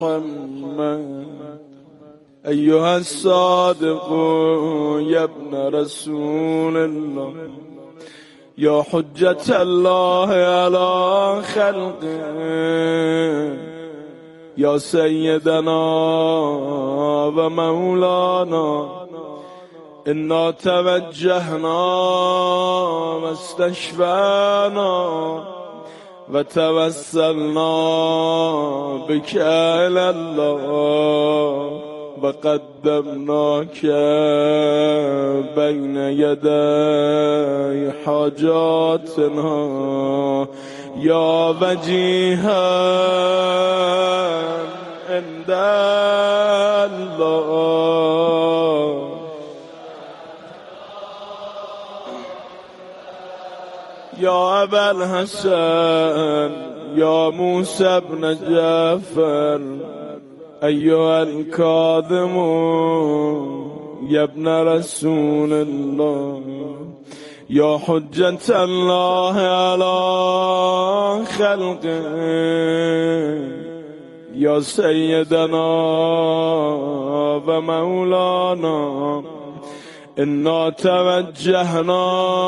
محمد أيها الصادق يا ابن رسول الله يا حجة الله على خلقه يا سيدنا ومولانا إنا توجهنا واستشفعنا وتوسلنا بك إلى الله وقدمناك بين يدي حاجاتنا يا وجيها عند الله يا أبا الحسن يا موسى بن جعفر أيها الكاظم يا ابن رسول الله يا حجة الله على خلقه يا سيدنا ومولانا إنا توجهنا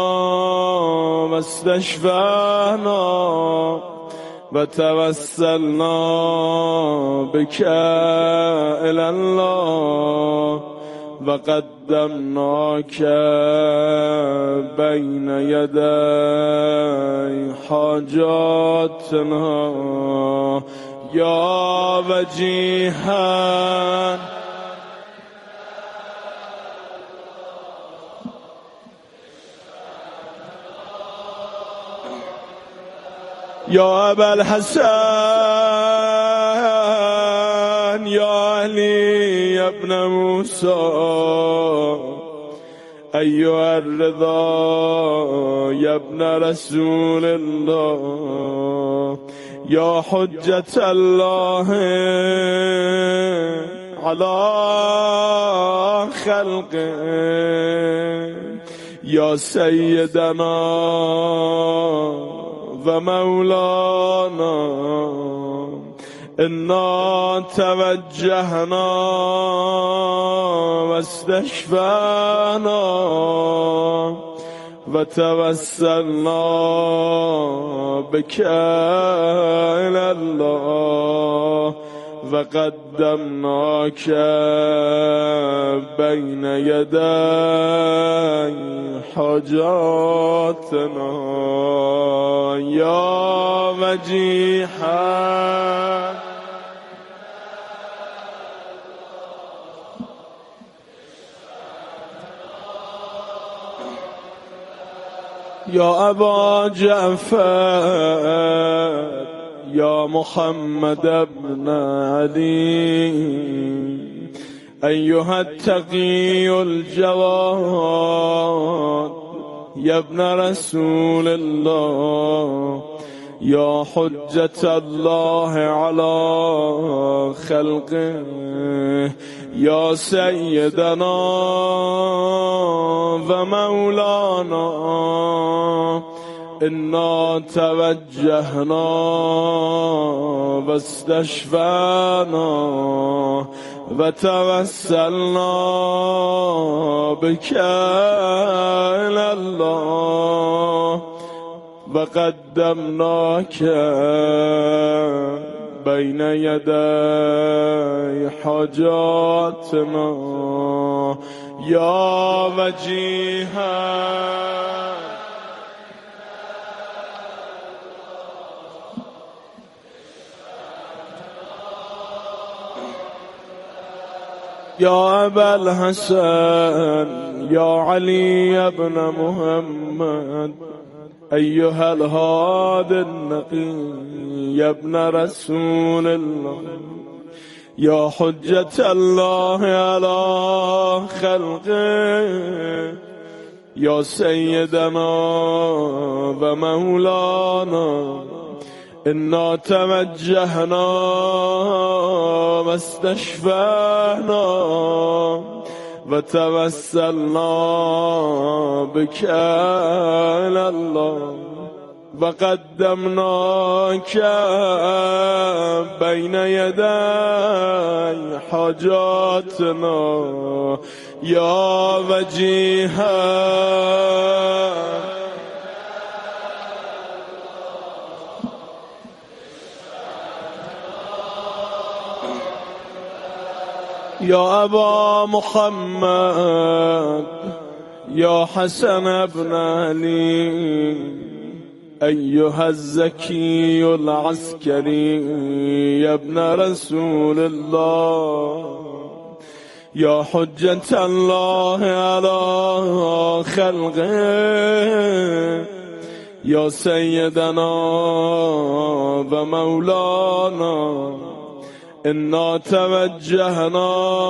واستشفعنا وتوسلنا بك إلى الله وقدمناك بين يدي حاجاتنا يا وجيها يا أبا الحسن يا علي يا ابن موسى أيها الرضا يا ابن رسول الله يا حجة الله على خلقه يا سيدنا ومولانا إنا توجهنا واستشفعنا وتوسلنا بك إلى الله وقدمناك بين يدي حاجاتنا يا وجيها يا أبا جعفر يا محمد بن علي أيها التقي الجواد يا ابن رسول الله يا حجة الله على خلقه يا سيدنا ومولانا إنا توجهنا واستشفعنا وتوسلنا بك إلى الله وقدمناك بين يدي حاجاتنا يا وجيها يا أبا الحسن يا علي بن محمد أيها الهادي النقي يا ابن رسول الله يا حجة الله على خلقه يا سيدنا ومولانا إنا توجهنا واستشفعنا وتوسلنا بك إلى الله وقد قدمناك بين يدي حاجاتنا يا وجيها يا أبا محمد يا حسن بن علي أيها الزكي العسكري يا ابن رسول الله يا حجة الله على خلقه يا سيدنا ومولانا إنا توجهنا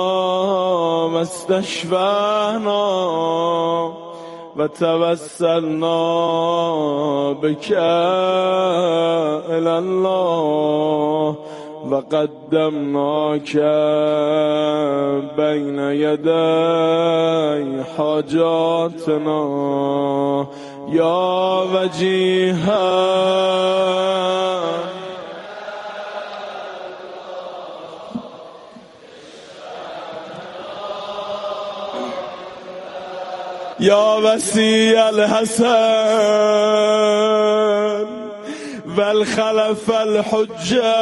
واستشفعنا وتوسلنا بك إلى الله وقدمناك بين يدي حاجاتنا يا وجيها يا وسيع الحسن والخلف الحجة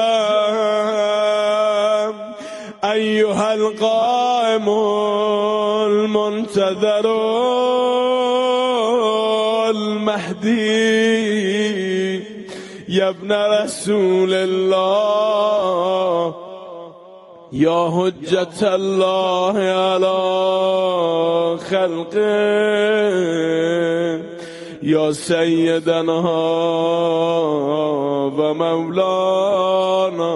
أيها القائم المنتظر المهدي يا ابن رسول الله يا حجة الله على خلقه يا سيدنا ومولانا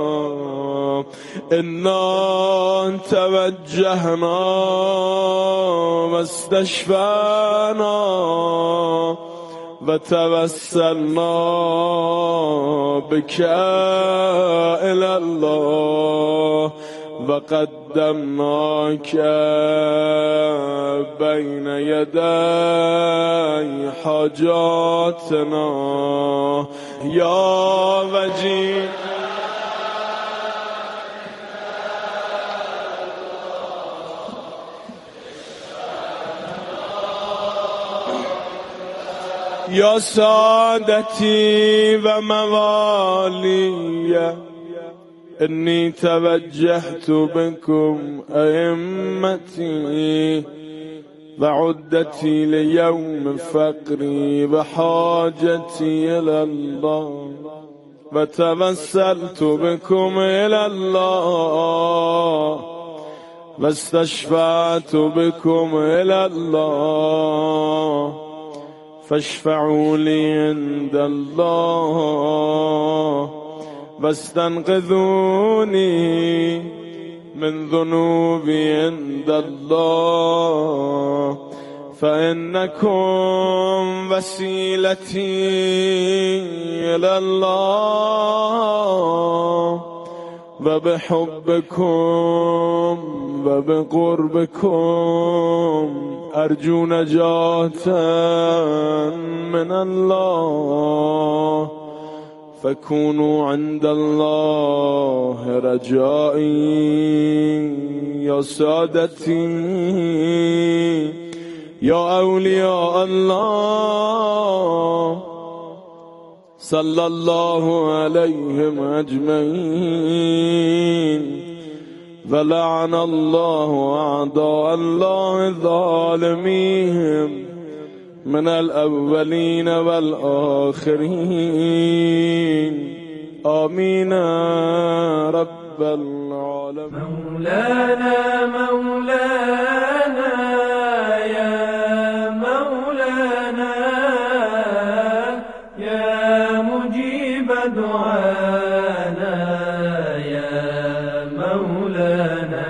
إنا توجهنا واستشفعنا وتوسلنا بك إلى الله وقدمناك بين يدي حاجاتنا يا وجيه يا سادتي وموالي إني توجهت بكم أئمتي وعدتي ليوم فقري وحاجتي إلى الله وتوسلت بكم إلى الله واستشفعت بكم إلى الله فاشفعوا لي عند الله واستنقذوني من ذنوبي عند الله فإنكم وسيلتي إلى الله وبحبكم وبقربكم أرجو نجاة من الله فكونوا عند الله رجائي يا سادتي يا أولياء الله صلى الله عليهم أجمعين ولعن الله أعداء الله الظالمين من الأولين والآخرين آمين رب العالمين مولانا مولانا يا مولانا يا مجيب دعانا يا مولانا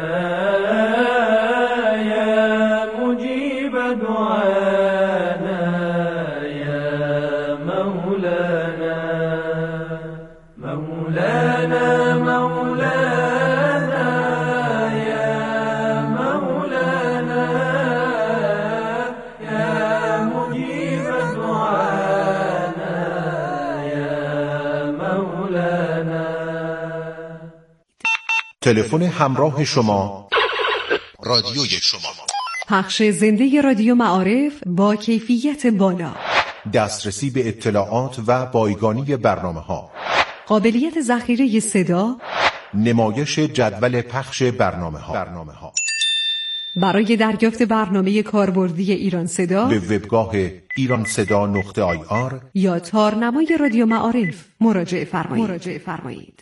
يا مجيب دعانا مولانا مولانا مولانا يا مولانا تلفن همراه شما، رادیوی شما. پخش زنده رادیو معارف با کیفیت بالا، دسترسی به اطلاعات و بایگانی برنامه‌ها، قابلیت ذخیره صدا، نمایش جدول پخش برنامه‌ها. برای دریافت برنامه کاربردی ایران صدا به وبگاه ایرانصدا.ir یا تارنمای رادیو معارف مراجعه فرمایید.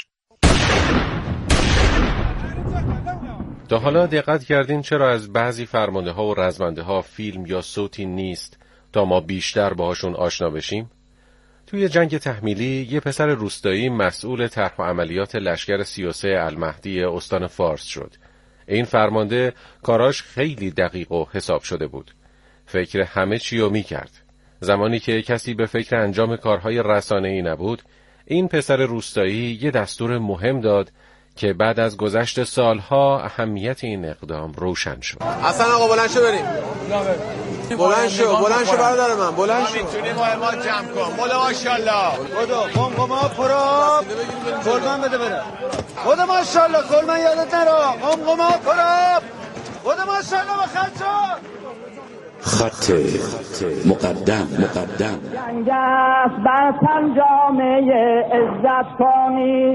تا حالا دقت کردین چرا از بعضی فرمانده ها و رزمنده ها فیلم یا صوتی نیست تا ما بیشتر باهاشون آشنا بشیم؟ توی جنگ تحمیلی یه پسر روستایی مسئول طرح و عملیات لشکر 33 المهدی استان فارس شد. این فرمانده کاراش خیلی دقیق و حساب شده بود. فکر همه چی رو می کرد. زمانی که کسی به فکر انجام کارهای رسانه‌ای نبود، این پسر روستایی یه دستور مهم داد که بعد از گذشت سالها اهمیت این اقدام روشن شد. حسن آقا بلند شو بریم. بلند شو برادر من، بلند شو. میتونی مهمات جمع کن. مولا ماشاءالله. خدا قمقما پراب. کلمن بده بره. خدا ماشاءالله کلمن یادت نره. قمقما پراب. خدا ماشاءالله بخچا. خط مقدم جنگ است بر تن جامعه عزت کنی،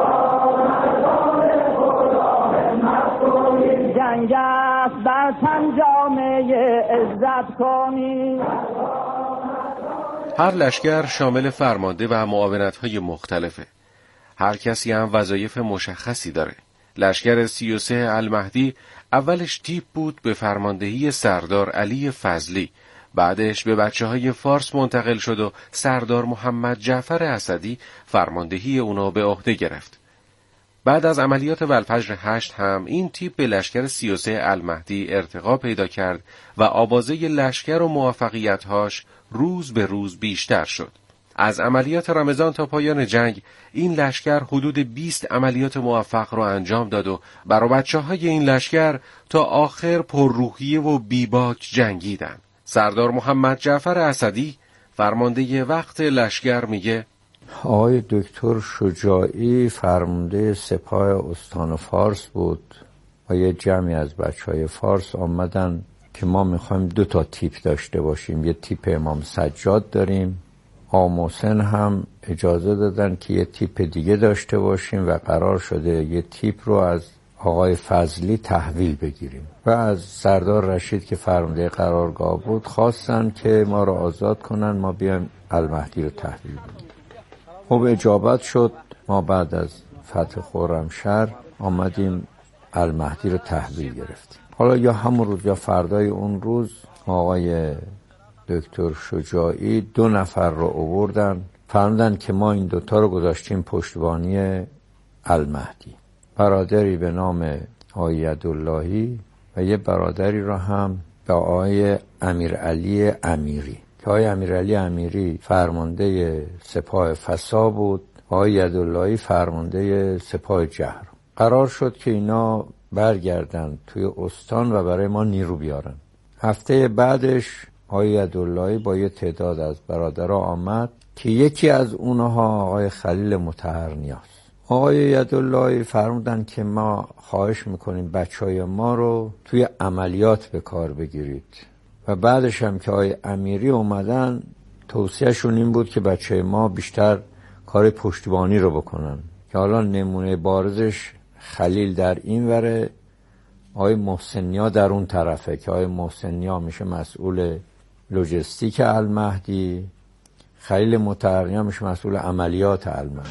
جنگ است بر تن جامعه عزت کنی. هر لشکر شامل فرمانده و معاونت‌های مختلفه. هر کسی هم وظایف مشخصی داره. لشکر 33 المهدی اولش تیپ بود به فرماندهی سردار علی فضلی، بعدش به بچه‌های فارس منتقل شد و سردار محمد جعفر اسدی فرماندهی اونا به عهده گرفت. بعد از عملیات والفجر 8 هم این تیپ به لشکر 33 المهدی ارتقا پیدا کرد و آوازه لشکر و موفقیت‌هاش روز به روز بیشتر شد. از عملیات رمضان تا پایان جنگ این لشکر حدود 20 عملیات موفق را انجام داد و برای بچه‌های این لشکر تا آخر پرروحیه و بیباک جنگیدن. سردار محمد جعفر اسدی فرمانده وقت لشکر میگه آقای دکتر شجاعی فرمانده سپاه استان فارس بود و یه جمعی از بچه‌های فارس آمدن که ما میخوایم 2 تیپ داشته باشیم. یه تیپ امام سجاد داریم، آقا محسن هم اجازه دادن که یه تیپ دیگه داشته باشیم و قرار شده یه تیپ رو از آقای فضلی تحویل بگیریم و از سردار رشید که فرمانده قرارگاه بود خواستن که ما رو آزاد کنن، ما بیایم المهدی رو تحویل بگیریم. خب اجابت شد. ما بعد از فتح خرمشهر آمدیم المهدی رو تحویل گرفتیم. حالا یا همون روز یا فردای اون روز آقای دکتر شجاعی 2 نفر رو آوردن، فرمودن که ما این 2 رو گذاشتیم پشتیبانی المهدی. برادری به نام آقای یداللهی و یه برادری رو هم به آقای امیرعلی امیری که آقای امیرعلی امیری فرمانده سپاه فسا بود، آقای یداللهی فرمانده سپاه جهر. قرار شد که اینا برگردن توی استان و برای ما نیرو بیارن. هفته بعدش آقای یداللهی با یه تعداد از برادرها آمد که یکی از اونها آقای خلیل مطهرنیاست. آقای یداللهی فرمودن که ما خواهش میکنیم بچهای ما رو توی عملیات به کار بگیرید و بعدش هم که آقای امیری اومدن توصیهشون این بود که بچه ما بیشتر کار پشتیبانی رو بکنن که حالا نمونه بارزش خلیل در این وره، آقای محسنیا در اون طرفه که آقای محسنیا میشه مسئول لوجستیک المهدی، خلیل مطهرنیا میشه مسئول عملیات المهدی.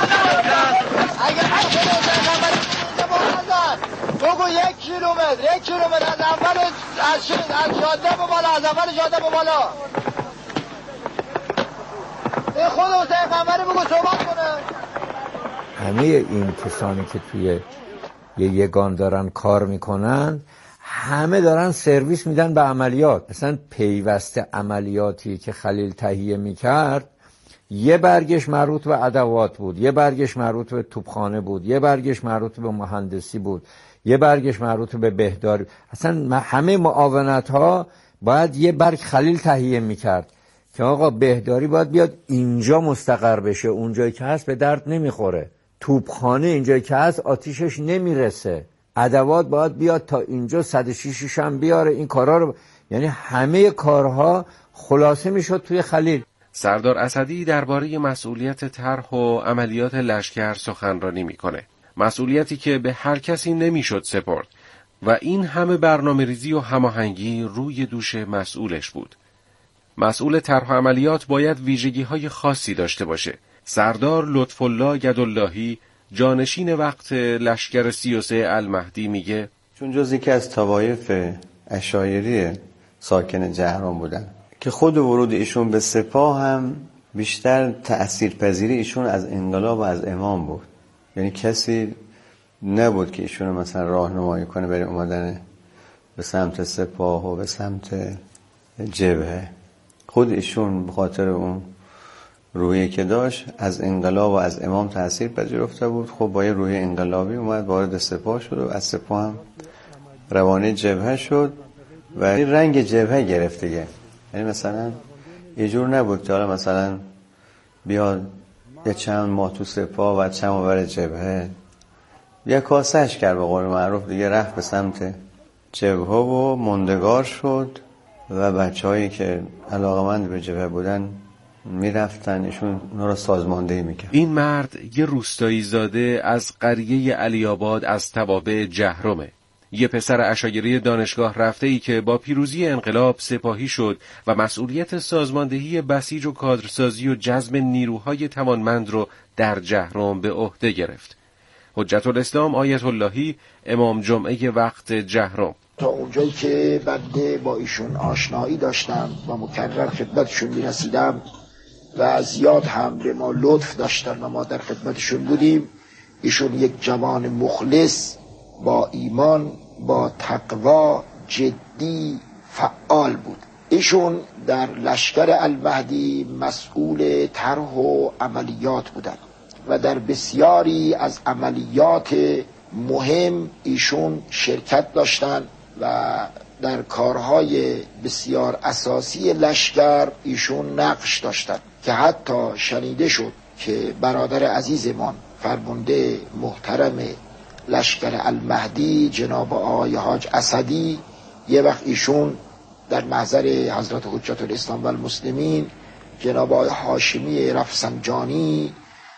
بگو 1 کیلومتر از اول از جاده به بالا، از اول جاده به بالا. این خود حسین قمری بگو صحبت کنه. همه این کسانی که توی یگان دارن کار میکنن همه دارن سرویس میدن به عملیات. اصلا پیوسته عملیاتی که خلیل تهیه میکرد یه برگش مربوط به ادوات بود، یه برگش مربوط به توپخانه بود، یه برگش مربوط به مهندسی بود، یه برگش مربوط به بهداری. اصلا همه معاونت ها باید یه برگ خلیل تهیه میکرد که آقا بهداری باید بیاد اینجا مستقر بشه، اونجایی که هست به درد نمیخوره. توپخانه اینجا که هست آتیشش نمیرسه، ادوات باید بیاد تا اینجا، 106 هم بیاره این کارها رو، یعنی همه کارها خلاصه میشد توی خلیل. سردار اسدی درباره مسئولیت طرح و عملیات لشکر سخنرانی میکنه. مسئولیتی که به هر کسی نمیشد سپرد و این همه برنامه‌ریزی و هماهنگی روی دوش مسئولش بود. مسئول طرح و عملیات باید ویژگی‌های خاصی داشته باشه. سردار لطف‌الله گداللهی جانشین وقت لشکر 33 المهدی میگه چون جز یکی از طوایف اشایری ساکن جهرم بودن که خود ورود ایشون به سپاه هم بیشتر تأثیرپذیری ایشون از انقلاب و از امام بود. یعنی کسی نبود که ایشون مثلا راهنمایی کنه برای اومدن به سمت سپاه و به سمت جبهه. خود ایشون به خاطر اون روحیه که داشت از انقلاب و از امام تأثیر پذیرفته بود. خب با یه روحیه انقلابی اومد وارد سپاه شد و از سپاه هم روانه جبهه شد و این رنگ جبهه گرفت دیگه. یعنی مثلا یه جور نبود که حالا مثلا بیاد یه چند ماه تو سپاه و چند ماه بره جبهه، یه کاسهش کرد به قول معروف دیگه، رفت به سمت جبهه و مندگار شد و بچه‌هایی که علاقه‌مند به جبهه بودن میرفتن ایشون اونا را سازماندهی میکرد. این مرد یه روستایی زاده از قریه علی آباد از توابع جهرمه. یه پسر عشایری دانشگاه رفته‌ای که با پیروزی انقلاب سپاهی شد و مسئولیت سازماندهی بسیج و کادرسازی و جذب نیروهای توانمند رو در جهرم به عهده گرفت. حجت الاسلام آیت اللهی امام جمعه وقت جهرم: تا اونجایی که بنده با ایشون آشنایی داشتم و مکرر خدمتشون میرسیدم و زیاد هم به ما لطف داشتن و ما در خدمتشون بودیم، ایشون یک جوان مخلص با ایمان، با تقوا، جدی، فعال بود. ایشون در لشکر المهدی مسئول طرح و عملیات بودند و در بسیاری از عملیات مهم ایشون شرکت داشتند و در کارهای بسیار اساسی لشکر ایشون نقش داشتند که حتی شنیده شد که برادر عزیزمان فرمانده محترم لشکر المهدی جناب آقای حاج اسدی یه وقت ایشون در محضر حضرت حجت الاسلام و المسلمین جناب آقای هاشمی رفسنجانی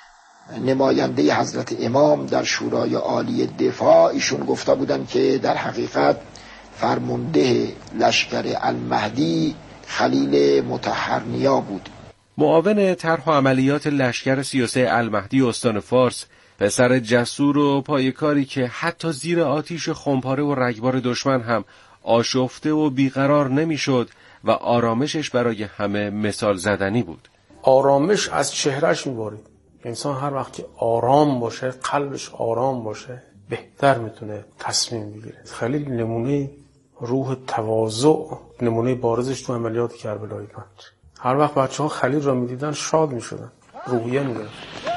نماینده حضرت امام در شورای عالی دفاع ایشون گفته بودند که در حقیقت فرمانده لشکر المهدی خلیل مطهرنیا بود. معاون طرح و عملیات لشکر 33 المهدی استان فارس، پسر جسور و پایکاری که حتی زیر آتیش خمپاره و رگبار دشمن هم آشفته و بیقرار نمیشد و آرامشش برای همه مثال زدنی بود. آرامش از چهرهش میبارید. انسان هر وقت که آرام باشه، قلبش آرام باشه، بهتر میتونه تصمیم بگیره. خلیل نمونه روح تواضع، نمونه بارزش تو عملیات کربلای بود. هر وقت بچه‌ها خلیل را میدیدن شاد میشدن، روحیه میگرفت.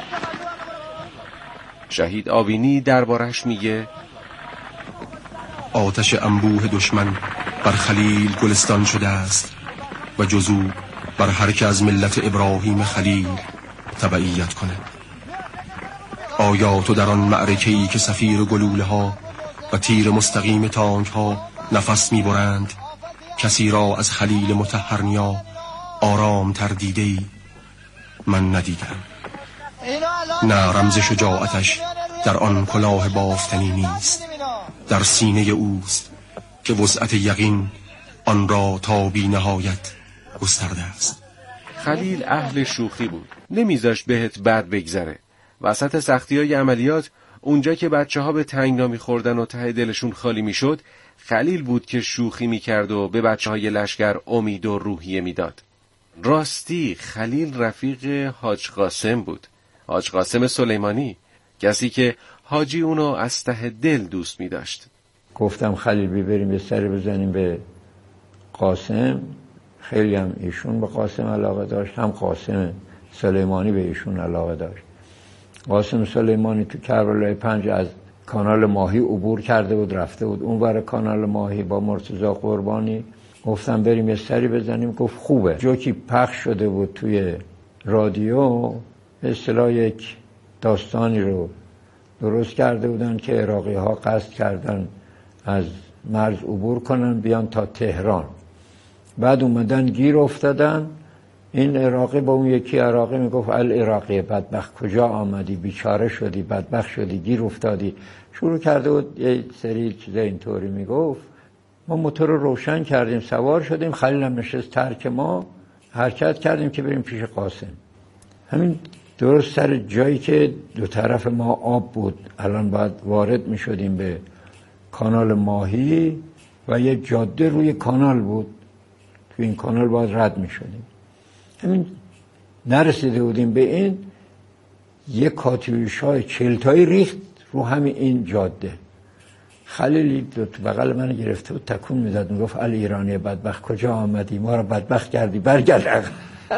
شهید آبینی دربارش میگه آتش انبوه دشمن بر خلیل گلستان شده است و جزو بر هر که از ملت ابراهیم خلیل تبعیت کنه. آیا تو در آن معرکه‌ای که صفیر گلوله ها و تیر مستقیم تانک ها نفس میبرند کسی را از خلیل مطهرنیا آرام تر دیده‌ای؟ من ندیدم. نه رمز شجاعتش در آن کلاه بافتنی نیست، در سینه اوست که وسعت یقین آن را تا بی نهایت گسترده است. خلیل اهل شوخی بود، نمیذاش بهت بد بگذره. وسط سختی‌های عملیات، اونجا که بچه‌ها به تنگنا می‌خوردن و ته دلشون خالی میشد، خلیل بود که شوخی میکرد و به بچه‌های لشکر امید و روحیه میداد. راستی خلیل رفیق حاج قاسم بود، حاج قاسم سلیمانی، کسی که حاجی اونو از ته دل دوست می داشت. گفتم خلیل بریم یه سری بزنیم به قاسم. خیلی هم ایشون به قاسم علاقه داشت، هم قاسم سلیمانی به ایشون علاقه داشت. قاسم سلیمانی تو کربلای 5 از کانال ماهی عبور کرده بود، رفته بود اون ور کانال ماهی با مرتضی قربانی. گفتم بریم یه سری بزنیم، گفت خوبه. جوکی پخش شده بود توی رادیو، به اصطلاح یک داستانی رو درست کرده بودن که عراقی ها قصد کردن از مرز عبور کنن بیان تا تهران. بعد اومدن گیر افتادن. این عراقی با اون یکی عراقی میگفت العراقی بدبخت کجا آمدی، بیچاره شدی، بدبخت شدی، گیر افتادی. شروع کرده بود یه سری چیزا اینطوری میگفت. ما موتور رو روشن کردیم، سوار شدیم، خلیل هم نشست ترک ما، حرکت کردیم که بریم پیش قاسم. همین درست سر جایی که دو طرف ما آب بود، الان باید وارد میشدیم به کانال ماهی و یه جاده روی کانال بود، تو این کانال باید رد میشدیم. همین نرسیده بودیم به این، یه کاتیوشای 40 تایی ریخت رو همین این جاده. خلیلی تو بغل من گرفته و تکون میداد، میگفت ایرانی بدبخت کجا آمدی، ما رو بدبخت کردی، برگرد.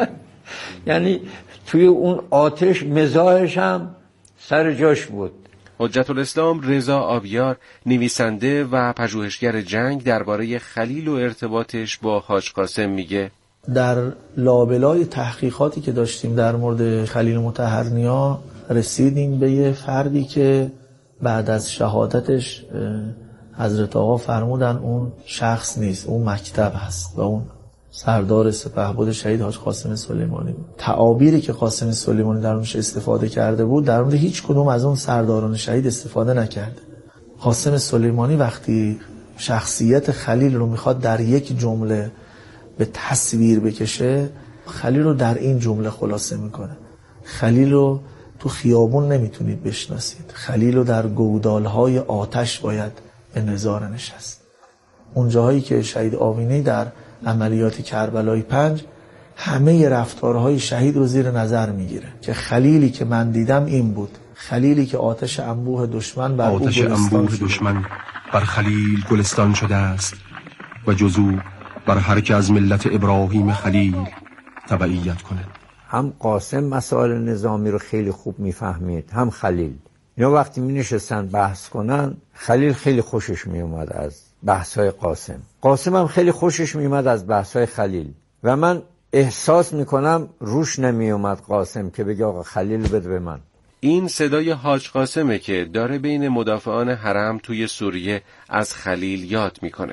یعنی توی اون آتش مزاحش هم سر جاش بود. حجت الاسلام رضا آبیار، نویسنده و پژوهشگر جنگ، درباره خلیل و ارتباطش با حاج قاسم میگه در لابلای تحقیقاتی که داشتیم در مورد خلیل مطهرنیا رسیدیم به یه فردی که بعد از شهادتش حضرت آقا فرمودن اون شخص نیست، اون مکتب هست و اون سردار سپهبد شهید حاج قاسم سلیمانی بود. تعابیری که قاسم سلیمانی در اونش استفاده کرده بود در مورد هیچ کدوم از اون سرداران شهید استفاده نکرده. قاسم سلیمانی وقتی شخصیت خلیل رو میخواد در یک جمله به تصویر بکشه، خلیل رو در این جمله خلاصه میکنه: خلیل رو تو خیابون نمیتونید بشناسید، خلیل رو در گودالهای آتش باید به نظاره نشست. اون جاهایی که شهید آوینی در عملیات کربلای 5 همه رفتارهای شهید رو زیر نظر میگیره که خلیلی که من دیدم این بود، خلیلی که آتش انبوه دشمن بر آتش انبوه دشمن بر خلیل گلستان شده است و جزو بر هر که از ملت ابراهیم خلیل تبعیت کنه. هم قاسم مسائل نظامی رو خیلی خوب میفهمید، هم خلیل. اینا وقتی می نشستن بحث کنن، خلیل خیلی خوشش می اومد از بحث‌های قاسم، قاسم هم خیلی خوشش می اومد از بحث‌های خلیل. و من احساس میکنم روش نمی اومد قاسم که بگه آقا خلیل بده به من. این صدای حاج قاسمه که داره بین مدافعان حرم توی سوریه از خلیل یاد میکنه.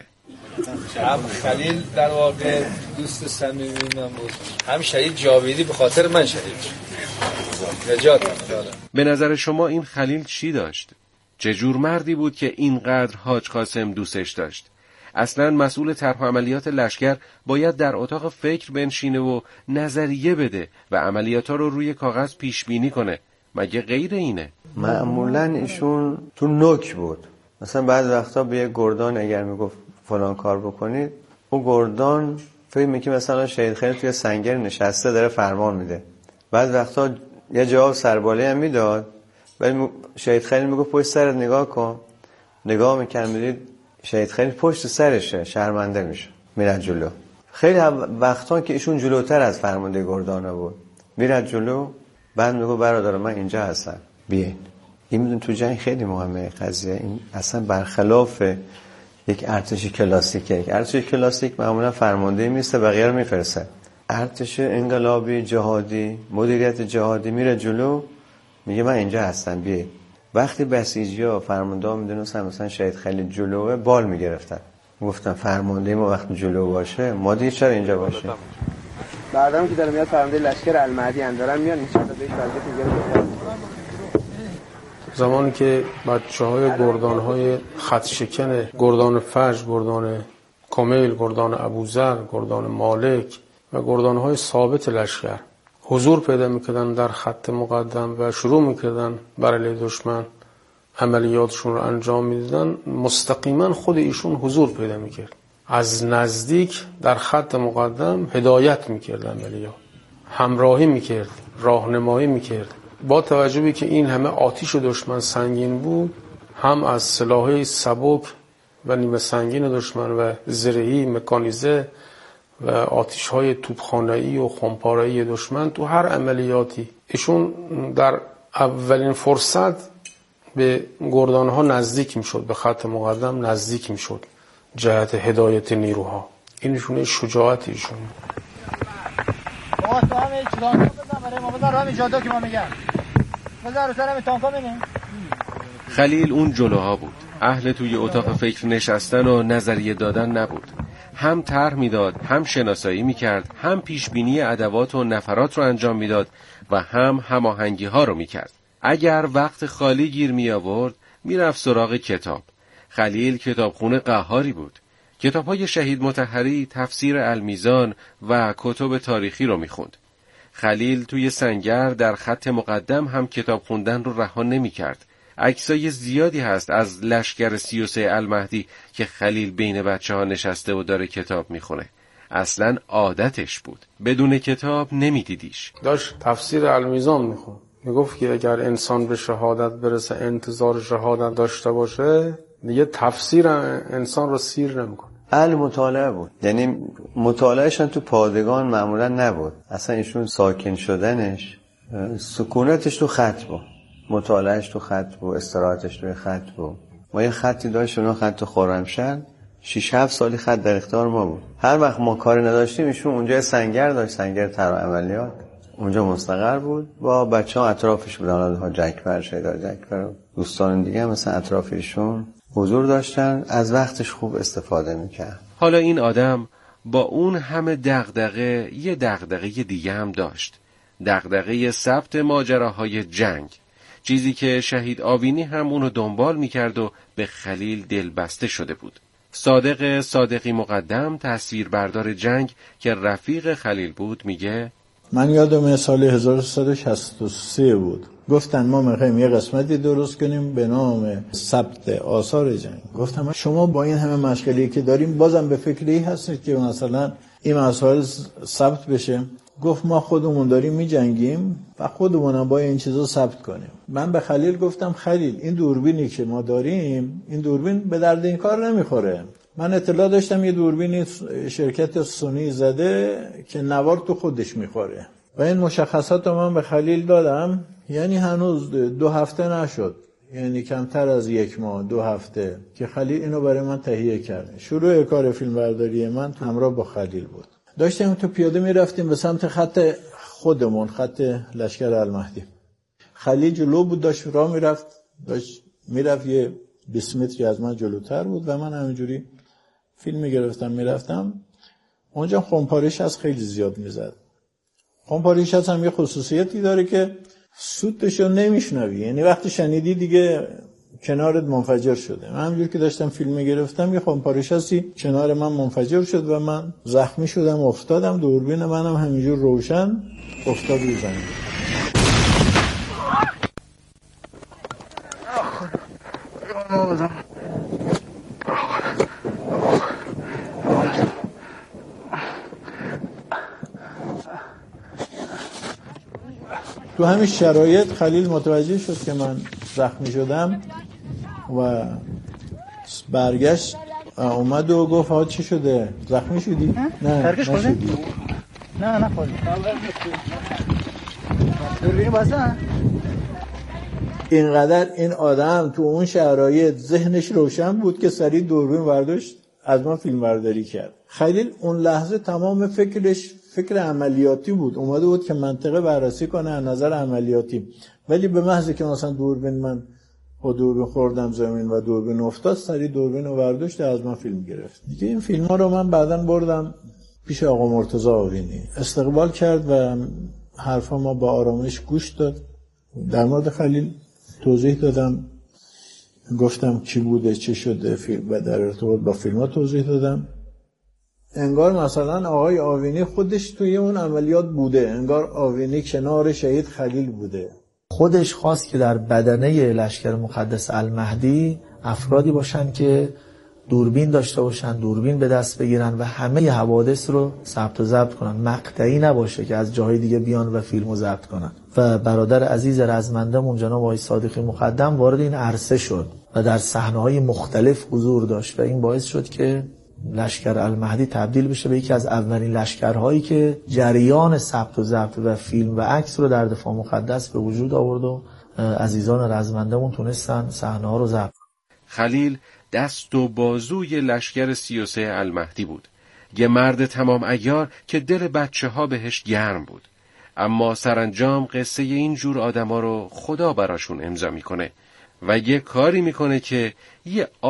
هم خلیل در واقع دوست صمیمی من بود، هم شهید جاویدی به خاطر من شهید نجات دادم. به نظر شما این خلیل چی داشت؟ چه جور مردی بود که اینقدر حاج قاسم دوستش داشت؟ اصلا مسئول طرح عملیات لشکر باید در اتاق فکر بنشینه و نظریه بده و عملیاتا رو روی کاغذ پیش بینی کنه، مگه غیر اینه؟ معمولا ایشون تو نوک بود. مثلا بعض وقتا به یه گردان اگر میگفت فلان کار بکنید، اون گردان فکر میکنه مثلا شهید خیلی توی سنگر نشسته داره فرمان میده. بعض وقتا یه جواب سرباله هم میداد، ولی شهید خیلی میگفت پشت سرت نگاه کن. نگاه میکنم میدید شهید خیلی پشت سرشه، شرمنده میشه، میرد جلو. خیلی وقتا که ایشون جلوتر از فرمانده گردانا بود، میرد جلو، بعد میگه برادر من اینجا هستم، بیاین. این میدون تو جنگ خیلی مهمه قضیه. این اصلا برخلاف یک ارتش کلاسیکه. یک ارتش کلاسیک معمولا فرمانده میسته بقیه رو میفرسته. ارتش انقلابی جهادی، مدیریت جهادی میره جلو، میگه من اینجا هستم، بیاین. وقتی بسیجی‌ها فرمانده میدونستن مثلا شهید خیلی جلوه، بال میگرفتن، گفتن فرمانده ما وقتی جلو باشه ما دیگه چرا اینجا باشه. بعدم که داره میاد فرمانده لشکر المهدی اندارن میان این چند تا بهش وظیفه میگیره. زمانی که بچه‌های گردان‌های خط شکن، گردان فجر، گردان کمیل، گردان ابوذر، گردان مالک و گردان‌های ثابت لشکر حضور پیدا می‌کردن در خط مقدم و شروع می‌کردن بر علیه دشمن عملیاتشون رو انجام می‌دادن، مستقیما خود ایشون حضور پیدا می‌کرد. از نزدیک در خط مقدم هدایت می‌کرد، عملیات همراهی می‌کرد، راهنمایی می‌کرد. با توجه به که این همه آتش دشمن سنگین بود، هم از سلاح‌های سبک و نیمه سنگین دشمن و زرهی، مکانیزه و آتش‌های توپخانه‌ای و خمپاره‌ای دشمن، تو هر عملیاتی ایشون در اولین فرصت به گردان‌ها نزدیک می‌شد، به خط مقدم نزدیک می‌شد، جهت هدایت نیروها. اینشون شجاعت ایشون. آقا تو همه چیزا بزن برای ما، بزن راه جاده که ما میگم. خلیل اون جلوها بود. اهل توی اتاق فکر نشستن و نظریه دادن نبود. هم طرح میداد، هم شناسایی میکرد، هم پیشبینی ادوات و نفرات رو انجام میداد و هم هماهنگی ها رو میکرد. اگر وقت خالی گیر می آورد میرفت سراغ کتاب. خلیل کتابخونه قهاری بود. کتاب‌های شهید مطهری، تفسیر المیزان و کتب تاریخی رو میخوند. خلیل توی سنگر در خط مقدم هم کتاب خوندن رو رها نمی‌کرد. عکسای زیادی هست از لشکر 33 المهدی که خلیل بین بچه‌ها نشسته و داره کتاب میخونه. اصلاً عادتش بود. بدون کتاب نمیدیدیش. داشت تفسیر المیزان میخوند. میگفت که اگر انسان به شهادت برسه، انتظار شهادت داشته باشه، دیگه تفسیر انسان رو سیر نمیکنه. اهل مطالعه بود. یعنی مطالعهشان تو پادگان معمولا نبود. اصلا ایشون ساکن شدنش، سکونتش تو خط بود. مطالعهش تو خط بود، استراحتش تو خط بود. ما یه خطی داشتیم، خط خرمشهر، 6-7 سالی خط در اختیار ما بود. هر وقت ما کاری نداشتیم ایشون اونجا سنگر داشت، سنگر طرح عملیات. اونجا مستقر بود با بچه‌ها اطرافش بودن، حالا جکبر، شیدا جکبر، دوستان دیگه هم مثلا اطراف ایشون حضور داشتن. از وقتش خوب استفاده میکرد. حالا این آدم با اون همه دغدغه یه دغدغه دیگه هم داشت. دغدغه ثبت ماجراهای جنگ. چیزی که شهید آوینی هم اونو دنبال میکرد و به خلیل دلبسته شده بود. صادق صادقی مقدم، تصویربردار جنگ که رفیق خلیل بود، میگه من یادم سال 1363 بود. گفتن ما میخوایم یه قسمتی درست کنیم به نام ثبت آثار جنگ. گفتم شما با این همه مشغله که داریم بازم به فکری هستید که مثلا این مسائل ثبت بشه؟ گفت ما خودمون داریم میجنگیم و خودمون هم با این چیزا ثبت کنیم. من به خلیل گفتم خلیل این دوربینی که ما داریم، این دوربین به درد این کار نمیخوره. من اطلاع داشتم یه دوربینی شرکت سونی زده که نوار تو خودش میخوره و این مشخصات رو من به خلیل دادم. یعنی هنوز 2 هفته نشد، یعنی کمتر از 1 ماه، 2 هفته که خلیل اینو برای من تهیه کرد. شروع کار فیلم برداری من همراه با خلیل بود. داشتیم تو پیاده میرفتیم به سمت خط خودمون، خط لشکر المهدی. خلیل جلو بود، داشت راه میرفت یه 20 متری از من جلوتر بود و من همینجوری فیلم میرفتم. اونجا خمپارش از خیلی زیاد میزد. خمپارش از هم یه خصوصیتی داره که سوتشو نمیشنوی، یعنی وقتی شنیدی دیگه کنارت منفجر شده. من همینجور که داشتم فیلم میگرفتم یه خمپارش هستی کنار من منفجر شد و من زخمی شدم، افتادم. دوربین منم همینجور روشن افتاد رو زمین. تو همین شرایط خلیل متوجه شد که من زخمی شدم و برگشت اومد و گفت ها چی شده؟ زخمی شدی؟ نه نشدی. نه خواهدی دوربینی بازن. اینقدر این آدم تو اون شرایط ذهنش روشن بود که سریع دوربین برداشت از من فیلم برداری کرد. خلیل اون لحظه تمام فکرش فکر عملیاتی بود. اومده بود که منطقه بررسی کنه از نظر عملیاتی، ولی به محض که مثلا دوربین من با دوربین خوردم زمین و دوربین افتاد، سریع دوربین رو برداشت از من فیلم گرفت. دیگه این فیلم ها رو من بعداً بردم پیش آقا مرتضی آوینی، استقبال کرد و حرفا ما با آرامش گوش داد. در مورد خلیل توضیح دادم، گفتم چی بوده چی شده فیلم و در ارتباط با فیلم ها توضیح دادم. انگار مثلا آقای آوینی خودش توی اون عملیات بوده، انگار آوینی کنار شهید خلیل بوده. خودش خواست که در بدنه لشکر مقدس المهدی افرادی باشن که دوربین داشته باشن، دوربین به دست بگیرن و همه حوادث رو ثبت و ضبط کنن، مقطعی نباشه که از جاهای دیگه بیان و فیلمو ضبط کنن. و برادر عزیز رزمندمون جناب آقای صادقی مقدم وارد این عرصه شد و در صحنه‌های مختلف حضور داشت و این باعث شد که لشکر المهدی تبدیل بشه به یکی از اولین لشکرهایی که جریان ثبت و ضبط و فیلم و عکس رو در دفاع مقدس به وجود آورد و عزیزان رزمندمون تونستن صحنه‌ها رو ضبط. خلیل دست و بازوی لشکر 33 المهدی بود. یه مرد تمام عیار که دل بچه‌ها بهش گرم بود. اما سرانجام قصه این جور آدما رو خدا براشون امضا میکنه و یه کاری میکنه که یه